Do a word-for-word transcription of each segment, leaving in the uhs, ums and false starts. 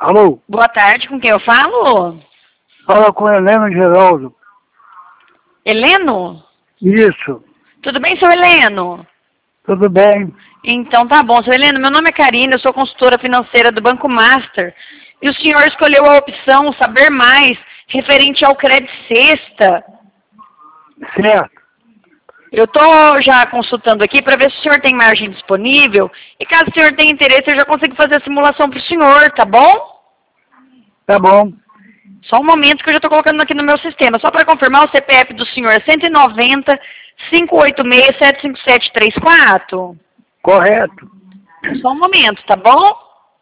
Alô? Boa tarde, com quem eu falo? Fala com Helena Geraldo. Heleno? Isso. Tudo bem, seu Heleno? Tudo bem? Então tá bom, seu Heleno, meu nome é Karina, eu sou consultora financeira do Banco Master. E o senhor escolheu a opção Saber Mais, referente ao crédito sexta. Certo. Eu estou já consultando aqui para ver se o senhor tem margem disponível. E caso o senhor tenha interesse, eu já consigo fazer a simulação para o senhor, tá bom? Tá bom. Só um momento que eu já estou colocando aqui no meu sistema. Só para confirmar, o C P F do senhor é cento e noventa, cinco oito seis, sete cinco sete três quatro? Correto. Só um momento, tá bom?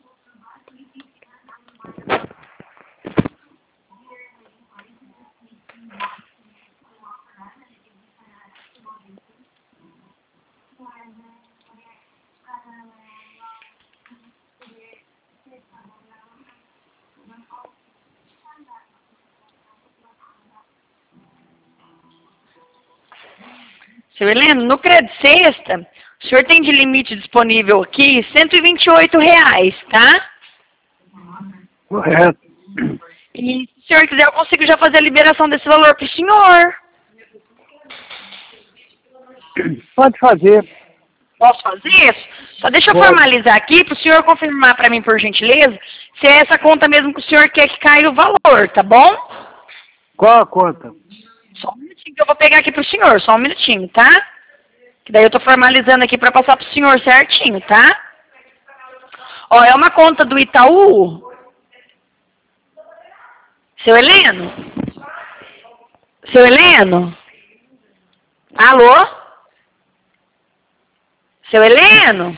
Seu Heleno, no crédito sexta, o senhor tem de limite disponível aqui cento e vinte e oito reais, tá? Correto. E se o senhor quiser, eu consigo já fazer a liberação desse valor para o senhor. Pode fazer. Posso fazer isso? Só deixa eu Pode. formalizar aqui para o senhor confirmar para mim, por gentileza, se é essa conta mesmo que o senhor quer que caia o valor, tá bom? Qual a conta? Só um minutinho que eu vou pegar aqui para o senhor, só um minutinho, tá? Que daí eu estou formalizando aqui para passar para o senhor certinho, tá? Ó, é uma conta do Itaú. Seu Heleno? Seu Heleno? Alô? Seu Heleno?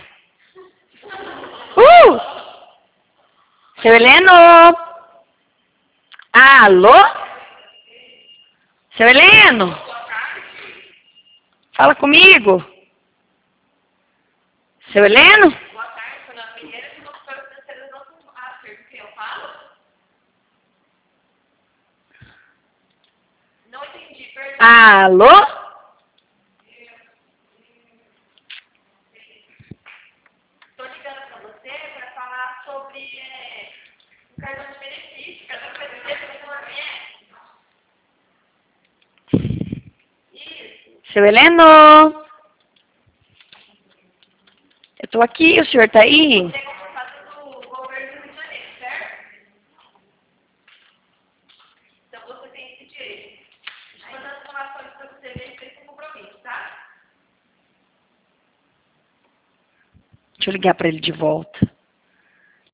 Uh! Seu Heleno? Alô? Seu Heleno? Fala comigo. Seu Heleno? Alô? Estou ligando para você para falar sobre é, o cartão de benefício, cartão de benefício, você não conhece? Isso. Seu Heleno? Eu estou aqui, o senhor está aí? Você é consultado do governo do Rio de Janeiro, certo? Então você tem esse direito. Deixa eu mandar as informações para você ver se tem compromisso, tá? Deixa eu ligar para ele de volta.